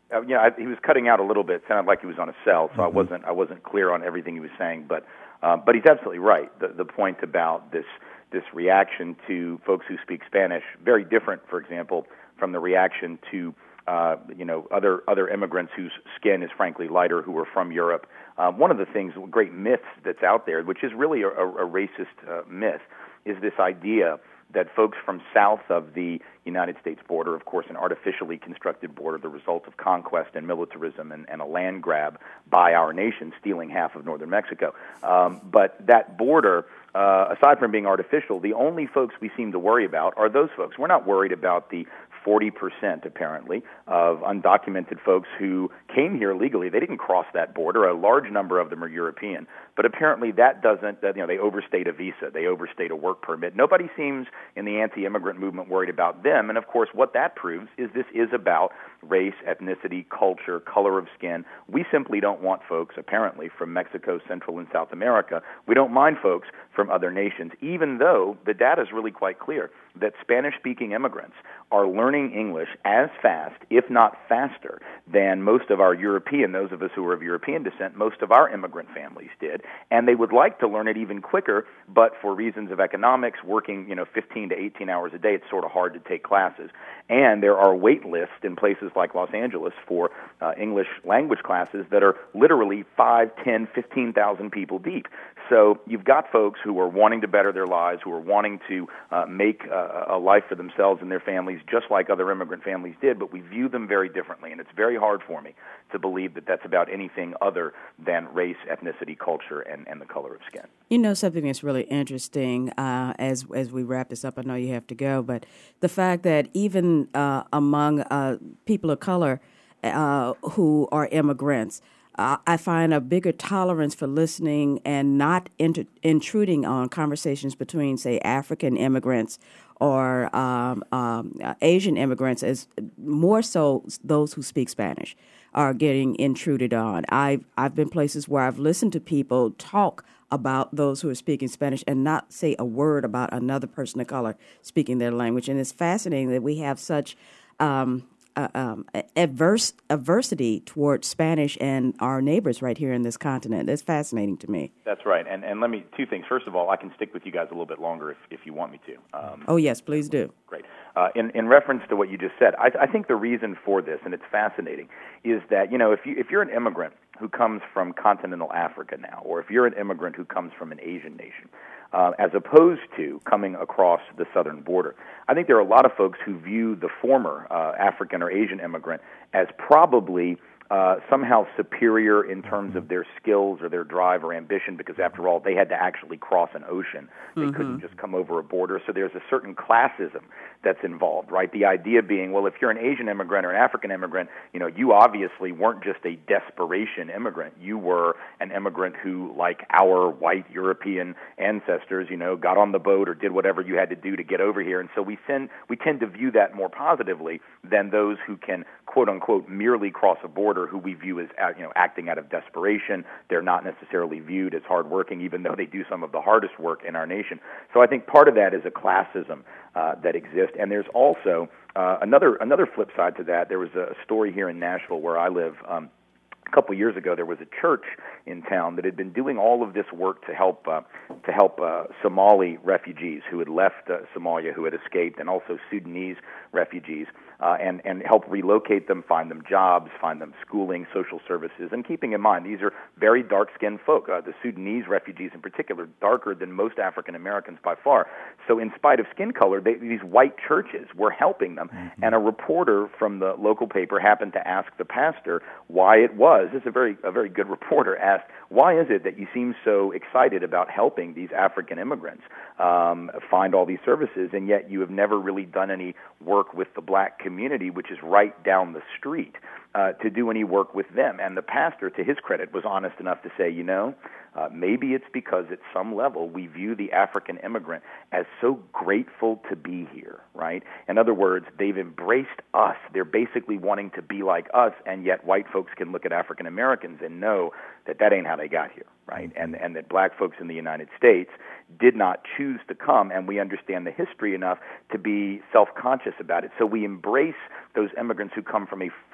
Uh, yeah, I, he was cutting out a little bit. It sounded like he was on a cell, so mm-hmm. I wasn't I wasn't clear on everything he was saying. But uh, but he's absolutely right. The the point about this this reaction to folks who speak Spanish, very different, for example, from the reaction to uh, you know other other immigrants whose skin is frankly lighter, who are from Europe. Uh, one of the things, great myths that's out there, which is really a, a, a racist uh, myth, is this idea that folks from south of the United States border, of course, an artificially constructed border, the result of conquest and militarism and, and a land grab by our nation, stealing half of northern Mexico. Um, but that border, uh, aside from being artificial, the only folks we seem to worry about are those folks. We're not worried about the forty percent, apparently, of undocumented folks who came here legally. They didn't cross that border. A large number of them are European. But apparently that doesn't, you know, they overstayed a visa. They overstayed a work permit. Nobody seems in the anti-immigrant movement worried about them. And, of course, what that proves is this is about race, ethnicity, culture, color of skin. We simply don't want folks, apparently, from Mexico, Central and South America. We don't mind folks from other nations, even though the data is really quite clear that Spanish-speaking immigrants are learning English as fast, if not faster, than most of our European, those of us who are of European descent, most of our immigrant families did. And they would like to learn it even quicker, but for reasons of economics, working, you know, fifteen to eighteen hours a day, it's sort of hard to take classes. And there are wait lists in places like Los Angeles for uh, English language classes that are literally five, ten, fifteen thousand people deep. So you've got folks who are wanting to better their lives, who are wanting to uh, make uh, a life for themselves and their families just like other immigrant families did, but we view them very differently. And it's very hard for me to believe that that's about anything other than race, ethnicity, culture, and, and the color of skin. You know, something that's really interesting uh, as as we wrap this up, I know you have to go, but the fact that even uh, among uh, people of color uh, who are immigrants, Uh, I find a bigger tolerance for listening and not inter- intruding on conversations between, say, African immigrants or um, um, uh, Asian immigrants, as more so those who speak Spanish are getting intruded on. I've, I've been places where I've listened to people talk about those who are speaking Spanish and not say a word about another person of color speaking their language. And it's fascinating that we have such um, Uh, um, adverse adversity towards Spanish and our neighbors right here in this continent. That's fascinating to me. That's right. And and let me, two things. First of all, I can stick with you guys a little bit longer if, if you want me to. Um, oh, yes, please do. Great. Uh, in, in reference to what you just said, I, I think the reason for this, and it's fascinating, is that, you know, if, you, if you're an immigrant who comes from continental Africa now, or if you're an immigrant who comes from an Asian nation, Uh, as opposed to coming across the southern border. I think there are a lot of folks who view the former uh, African or Asian immigrant as probably uh, somehow superior in terms of their skills or their drive or ambition, because after all, they had to actually cross an ocean. They mm-hmm. couldn't just come over a border. So there's a certain classism that's involved, right? The idea being, well, if you're an Asian immigrant or an African immigrant, you know, you obviously weren't just a desperation immigrant. You were an immigrant who, like our white European ancestors, you know, got on the boat or did whatever you had to do to get over here. And so we tend, we tend to view that more positively than those who can, quote unquote, merely cross a border, who we view as, you know, acting out of desperation. They're not necessarily viewed as hardworking, even though they do some of the hardest work in our nation. So I think part of that is a classism uh, that exists. And there's also uh, another another flip side to that. There was a story here in Nashville where I live. Um, A couple of years ago, there was a church in town that had been doing all of this work to help uh, to help uh, Somali refugees who had left uh, Somalia, who had escaped, and also Sudanese refugees, uh, and and help relocate them, find them jobs, find them schooling, social services. And keeping in mind, these are very dark-skinned folk. Uh, the Sudanese refugees, in particular, darker than most African Americans by far. So, in spite of skin color, they, these white churches were helping them. Mm-hmm. And a reporter from the local paper happened to ask the pastor why it was. This is a very a very good reporter asked, why is it that you seem so excited about helping these African immigrants um, find all these services, and yet you have never really done any work with the black community, which is right down the street, uh, to do any work with them? And the pastor, to his credit, was honest enough to say, you know, uh, maybe it's because at some level we view the African immigrant as so grateful to be here, right? In other words, they've embraced us. They're basically wanting to be like us, and yet white folks can look at African Americans and know that that ain't how they got here, right? And and that black folks in the United States did not choose to come, and we understand the history enough to be self-conscious about it. So we embrace those immigrants who come from a far away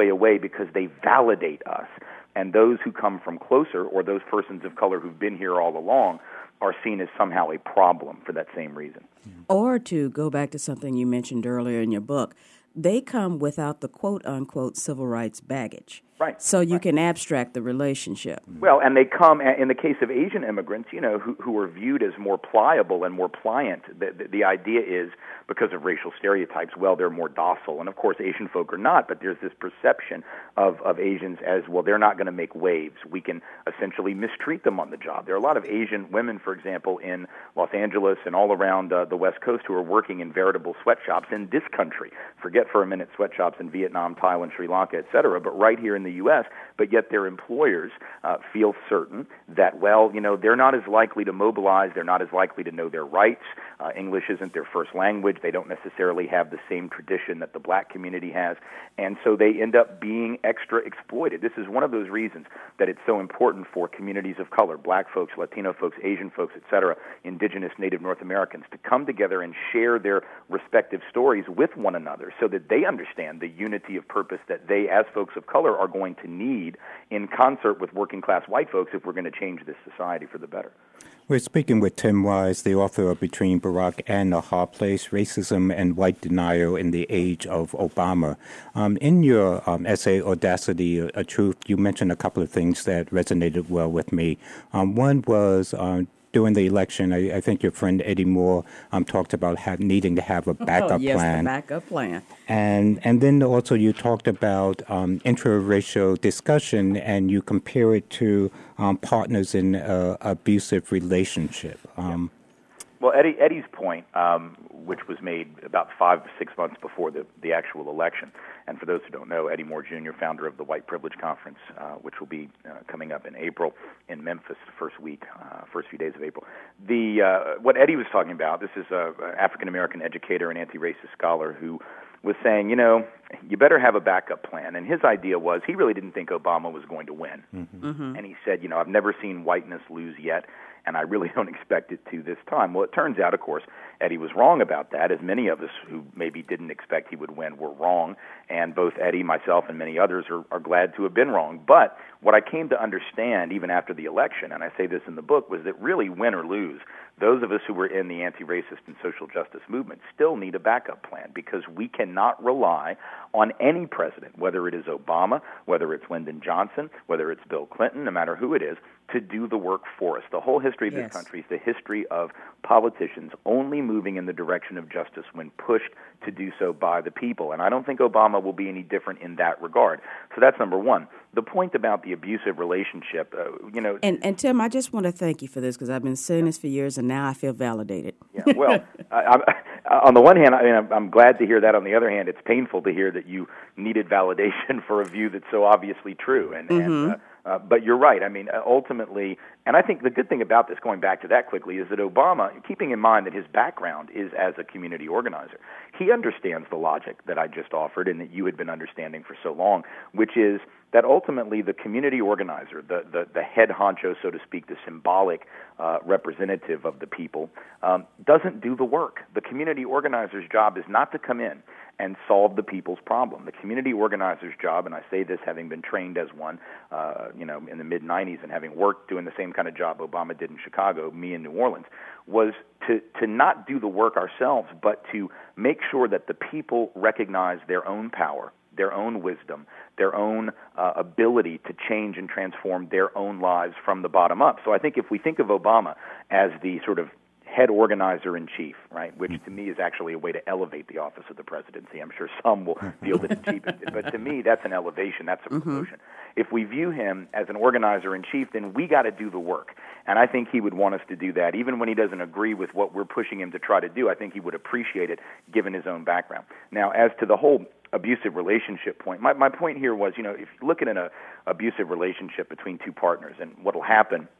stay away because they validate us. And those who come from closer, or those persons of color who've been here all along, are seen as somehow a problem for that same reason. Or to go back to something you mentioned earlier in your book, they come without the quote-unquote civil rights baggage. Right. So you right. can abstract the relationship. Well, and they come, in the case of Asian immigrants, you know, who, who are viewed as more pliable and more pliant. The, the, the idea is, because of racial stereotypes, well, they're more docile. And, of course, Asian folk are not, but there's this perception of, of Asians as, well, they're not going to make waves. We can essentially mistreat them on the job. There are a lot of Asian women, for example, in Los Angeles and all around uh, the West Coast who are working in veritable sweatshops in this country. Forget for a minute sweatshops in Vietnam, Thailand, Sri Lanka, et cetera, but right here in the U S, but yet their employers uh, feel certain that, well, you know, they're not as likely to mobilize, they're not as likely to know their rights. Uh, English isn't their first language. They don't necessarily have the same tradition that the black community has, and so they end up being extra exploited. This is one of those reasons that it's so important for communities of color, black folks, Latino folks, Asian folks, et cetera, indigenous, Native North Americans, to come together and share their respective stories with one another so that they understand the unity of purpose that they, as folks of color, are going to need in concert with working-class white folks if we're going to change this society for the better. We're speaking with Tim Wise, the author of Between Barack and the Hard Place, Racism and White Denial in the Age of Obama. Um, in your um, essay, Audacity, A Truth, you mentioned a couple of things that resonated well with me. Um, one was um, during the election, I, I think your friend Eddie Moore um, talked about have, needing to have a backup oh, yes, plan. Yes, the backup plan. And and then also you talked about um, intraracial discussion, and you compare it to um, partners in an abusive relationship. Um, well, Eddie Eddie's point, um, which was made about five to six months before the, the actual election, and for those who don't know, Eddie Moore Junior, founder of the White Privilege Conference, uh, which will be uh, coming up in April in Memphis, the first week, uh, first few days of April. The uh, what Eddie was talking about, this is an African-American educator and anti-racist scholar who was saying, you know, you better have a backup plan. And his idea was he really didn't think Obama was going to win. Mm-hmm. Mm-hmm. And he said, you know, I've never seen whiteness lose yet, and I really don't expect it to this time. Well, it turns out, of course, Eddie was wrong about that, as many of us who maybe didn't expect he would win were wrong. And both Eddie, myself, and many others are, are glad to have been wrong. But what I came to understand, even after the election, and I say this in the book, was that really win or lose, those of us who were in the anti-racist and social justice movement still need a backup plan, because we cannot rely on any president, whether it is Obama, whether it's Lyndon Johnson, whether it's Bill Clinton, no matter who it is, to do the work for us. The whole history of this yes. country is the history of politicians only moving in the direction of justice when pushed to do so by the people. And I don't think Obama will be any different in that regard. So that's number one. The point about the abusive relationship, uh, you know... And, and Tim, I just want to thank you for this, because I've been saying this for years, and now I feel validated. Yeah, well, I, I, on the one hand, I mean, I'm, I'm glad to hear that. On the other hand, it's painful to hear that you needed validation for a view that's so obviously true. And, mm-hmm. and uh, Uh, but you're right. I mean, ultimately, and I think the good thing about this, going back to that quickly, is that Obama, keeping in mind that his background is as a community organizer, he understands the logic that I just offered and that you had been understanding for so long, which is that ultimately the community organizer, the, the, the head honcho, so to speak, the symbolic uh, representative of the people, um, doesn't do the work. The community organizer's job is not to come in and solve the people's problem. The community organizer's job, and I say this having been trained as one, uh, you know, in the mid nineties and having worked doing the same kind of job Obama did in Chicago, me in New Orleans, was to, to not do the work ourselves, but to make sure that the people recognize their own power, their own wisdom, their own uh, ability to change and transform their own lives from the bottom up. So I think if we think of Obama as the sort of head organizer-in-chief, right, which to me is actually a way to elevate the office of the presidency. I'm sure some will feel that it's cheapened, but to me that's an elevation, that's a promotion. Mm-hmm. If we view him as an organizer-in-chief, then we got to do the work, and I think he would want us to do that. Even when he doesn't agree with what we're pushing him to try to do, I think he would appreciate it given his own background. Now, as to the whole abusive relationship point, my, my point here was, you know, if you look at an uh, abusive relationship between two partners, and what will happen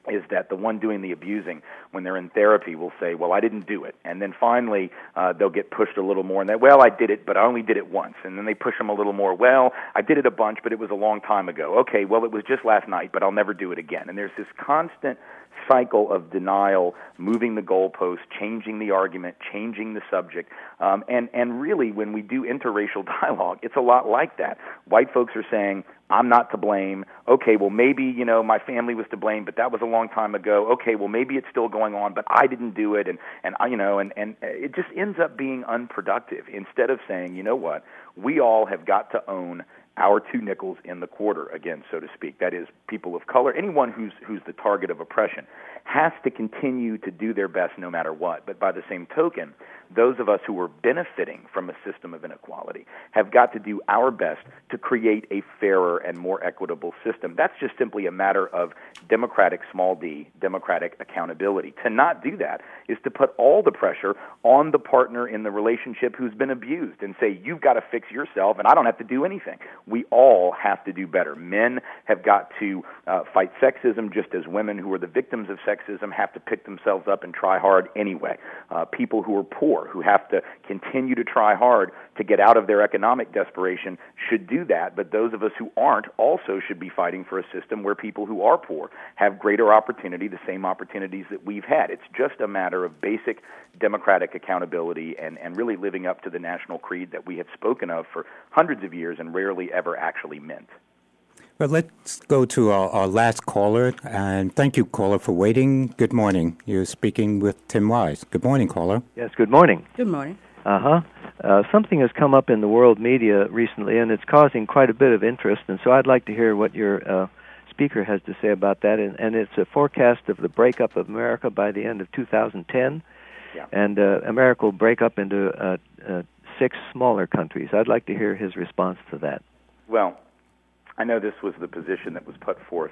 is that the one doing the abusing, when they're in therapy, will say, well, I didn't do it. And then finally, uh, they'll get pushed a little more, and they, well, I did it, but I only did it once. And then they push them a little more, well, I did it a bunch, but it was a long time ago. Okay, well, it was just last night, but I'll never do it again. And there's this constant cycle of denial, moving the goalpost, changing the argument, changing the subject. Um, and, and really, when we do interracial dialogue, it's a lot like that. White folks are saying, I'm not to blame. Okay, well, maybe, you know, my family was to blame, but that was a long time ago. Okay, well, maybe it's still going on, but I didn't do it. And, and you know, and, and it just ends up being unproductive instead of saying, you know what, we all have got to own our two nickels in the quarter, again, so to speak. That is, people of color, anyone who's who's the target of oppression, has to continue to do their best no matter what. But by the same token, those of us who are benefiting from a system of inequality have got to do our best to create a fairer and more equitable system. That's just simply a matter of democratic, small d, democratic accountability. To not do that is to put all the pressure on the partner in the relationship who's been abused and say, you've got to fix yourself and I don't have to do anything. We all have to do better. Men have got to uh, fight sexism just as women who are the victims of sexism have to pick themselves up and try hard anyway. Uh, people who are poor, who have to continue to try hard to get out of their economic desperation, should do that. But those of us who aren't also should be fighting for a system where people who are poor have greater opportunity, the same opportunities that we've had. It's just a matter of basic democratic accountability and, and really living up to the national creed that we have spoken of for hundreds of years and rarely ever actually meant. Well, let's go to our, our last caller, and thank you, caller, for waiting. Good morning. You're speaking with Tim Wise. Good morning, caller. Yes, good morning. Good morning. Uh-huh. Uh, something has come up in the world media recently, and it's causing quite a bit of interest, and so I'd like to hear what your uh, speaker has to say about that, and, and it's a forecast of the breakup of America by the end of two thousand ten, yeah. and uh, America will break up into uh, uh, six smaller countries. I'd like to hear his response to that. Well, I know this was the position that was put forth.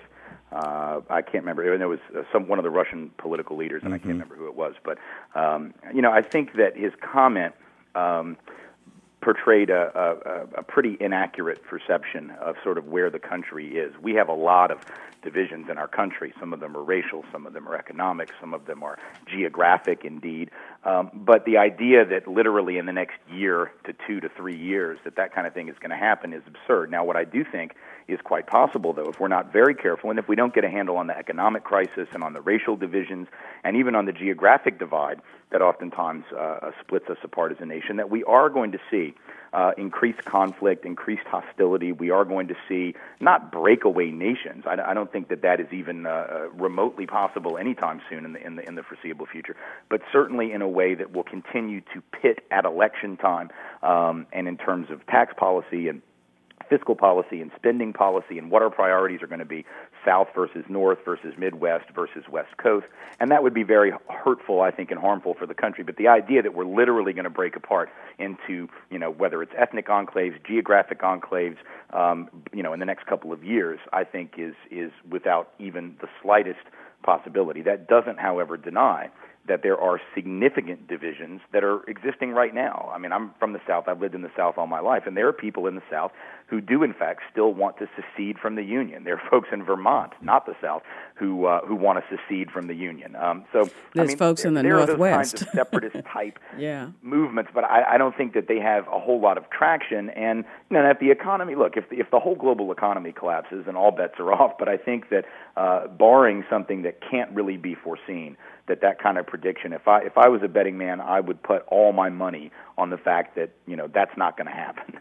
Uh, I can't remember. It was uh, some one of the Russian political leaders, and mm-hmm. I can't remember who it was. But um, you know, I think that his comment um, portrayed a, a, a pretty inaccurate perception of sort of where the country is. We have a lot of divisions in our country. Some of them are racial, some of them are economic, some of them are geographic indeed. Um, but the idea that literally in the next year to two to three years that that kind of thing is going to happen is absurd. Now, what I do think is quite possible, though, if we're not very careful and if we don't get a handle on the economic crisis and on the racial divisions and even on the geographic divide that oftentimes uh, splits us apart as a nation, that we are going to see uh, increased conflict, increased hostility. We are going to see not breakaway nations. I, I don't think that that is even uh, remotely possible anytime soon in the, in the in the foreseeable future, but certainly in a way that will continue to pit at election time um, and in terms of tax policy and fiscal policy and spending policy and what our priorities are going to be, South versus North versus Midwest versus West Coast. And that would be very hurtful, I think, and harmful for the country. But the idea that we're literally going to break apart into, you know, whether it's ethnic enclaves, geographic enclaves, um, you know, in the next couple of years, I think is is without even the slightest possibility. That doesn't, however, deny that there are significant divisions that are existing right now. I mean, I'm from the South. I've lived in the South all my life, and there are people in the South who do, in fact, still want to secede from the Union. There are folks in Vermont, not the South, who uh, who want to secede from the Union. Um, so, There's I mean, folks there, in the there Northwest. are those kinds of separatist-type yeah. movements, but I, I don't think that they have a whole lot of traction. And you know, if the economy, look, if the, if the whole global economy collapses, then all bets are off. But I think that, uh, barring something that can't really be foreseen, that that kind of prediction, if I if I was a betting man, I would put all my money on the fact that, you know, that's not going to happen.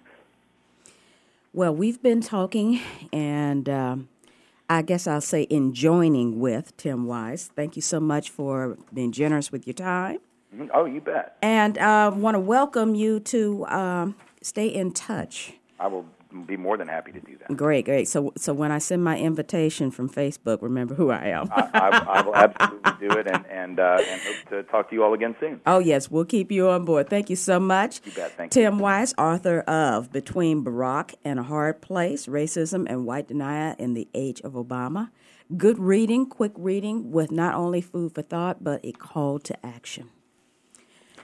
Well, we've been talking, and um, I guess I'll say enjoining with Tim Wise. Thank you so much for being generous with your time. Oh, you bet. And I uh, want to welcome you to um, stay in touch. I will be more than happy to do that. Great, great. So so when I send my invitation from Facebook, remember who I am. I, I, I will absolutely do it, and and, uh, and hope to talk to you all again soon. Oh, yes, we'll keep you on board. Thank you so much. You bet, thank Tim you. Wise, author of Between Barack and a Hard Place, Racism and White Denial in the Age of Obama. Good reading, quick reading with not only food for thought, but a call to action.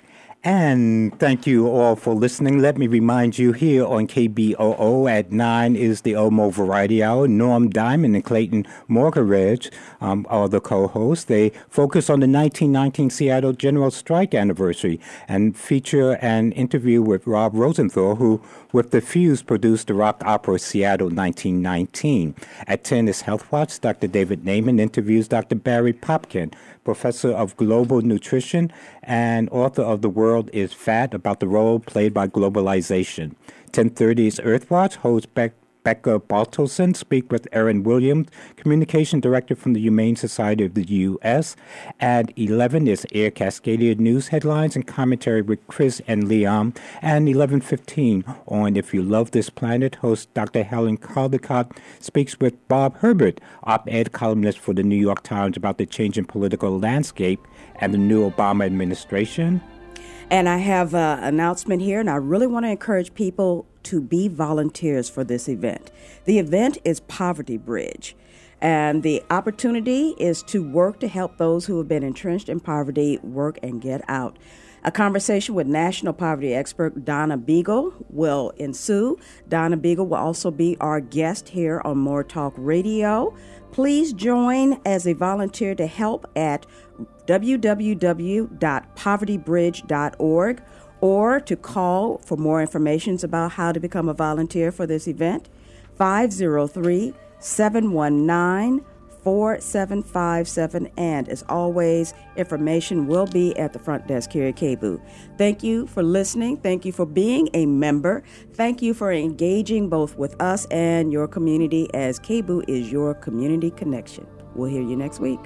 And thank you all for listening. Let me remind you here on K B O O at nine is the Omo Variety Hour. Norm Diamond and Clayton Morgaredge um, are the co-hosts. They focus on the nineteen nineteen Seattle General Strike anniversary and feature an interview with Rob Rosenthal, who, with The Fuse, produced the rock opera Seattle nineteen nineteen. At ten is Health Watch. Doctor David Naiman interviews Doctor Barry Popkin, professor of global nutrition and author of The World is Fat, about the role played by globalization. ten thirty is Earthwatch. Host Beck, Becca Bartelson speak with Erin Williams, communication director from the Humane Society of the U S. At eleven is Air Cascadia News headlines and commentary with Chris and Liam. And eleven fifteen on If You Love This Planet, host Doctor Helen Caldecott speaks with Bob Herbert, op-ed columnist for the New York Times, about the changing political landscape and the new Obama administration. And I have an announcement here, and I really want to encourage people to be volunteers for this event. The event is Poverty Bridge, and the opportunity is to work to help those who have been entrenched in poverty work and get out. A conversation with national poverty expert Donna Beagle will ensue. Donna Beagle will also be our guest here on More Talk Radio. Please join as a volunteer to help at w w w dot poverty bridge dot org, or to call for more information about how to become a volunteer for this event, five oh three, seven one nine, four seven five seven. And as always, information will be at the front desk here at K B O O. Thank you for listening. Thank you for being a member. Thank you for engaging both with us and your community, as K B O O is your community connection. We'll hear you next week.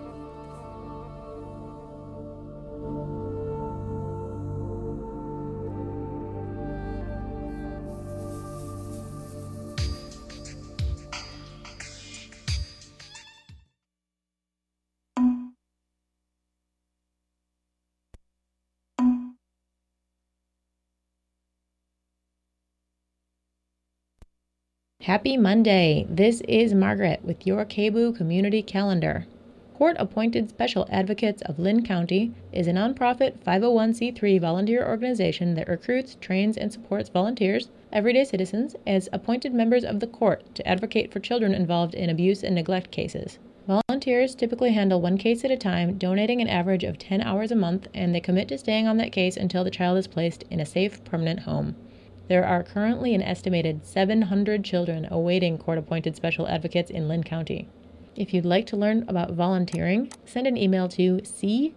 Happy Monday! This is Margaret with your K B O O Community Calendar. Court-Appointed Special Advocates of Lynn County is a nonprofit five oh one c three volunteer organization that recruits, trains, and supports volunteers, everyday citizens, as appointed members of the court to advocate for children involved in abuse and neglect cases. Volunteers typically handle one case at a time, donating an average of ten hours a month, and they commit to staying on that case until the child is placed in a safe, permanent home. There are currently an estimated seven hundred children awaiting court-appointed special advocates in Lynn County. If you'd like to learn about volunteering, send an email to casavc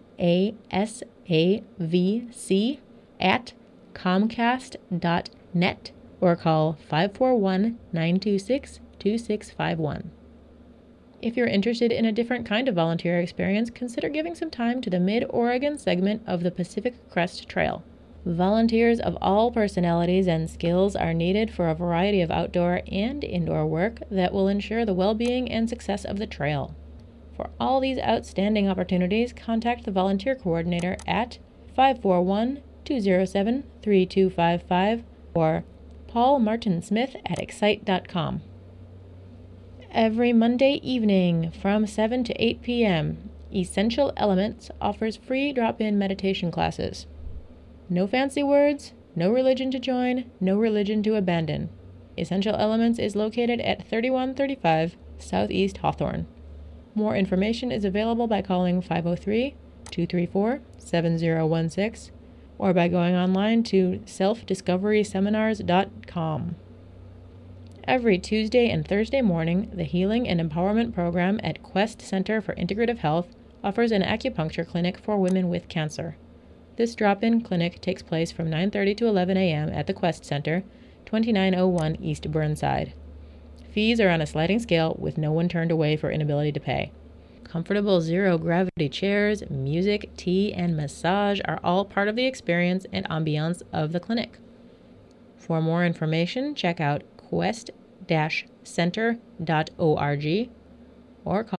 at comcast dot net or call five four one, nine two six, two six five one. If you're interested in a different kind of volunteer experience, consider giving some time to the Mid-Oregon segment of the Pacific Crest Trail. Volunteers of all personalities and skills are needed for a variety of outdoor and indoor work that will ensure the well-being and success of the trail. For all these outstanding opportunities, contact the volunteer coordinator at five four one, two oh seven, three two five five or Paul Martin Smith at excite dot com. Every Monday evening from seven to eight p.m., Essential Elements offers free drop-in meditation classes. No fancy words, no religion to join, no religion to abandon. Essential Elements is located at thirty-one thirty-five Southeast Hawthorne. More information is available by calling five oh three, two three four, seven oh one six or by going online to self discovery seminars dot com. Every Tuesday and Thursday morning, the Healing and Empowerment Program at Quest Center for Integrative Health offers an acupuncture clinic for women with cancer. This drop-in clinic takes place from nine thirty to eleven a.m. at the Quest Center, twenty-nine oh one East Burnside. Fees are on a sliding scale with no one turned away for inability to pay. Comfortable zero-gravity chairs, music, tea, and massage are all part of the experience and ambiance of the clinic. For more information, check out quest dash center dot org or call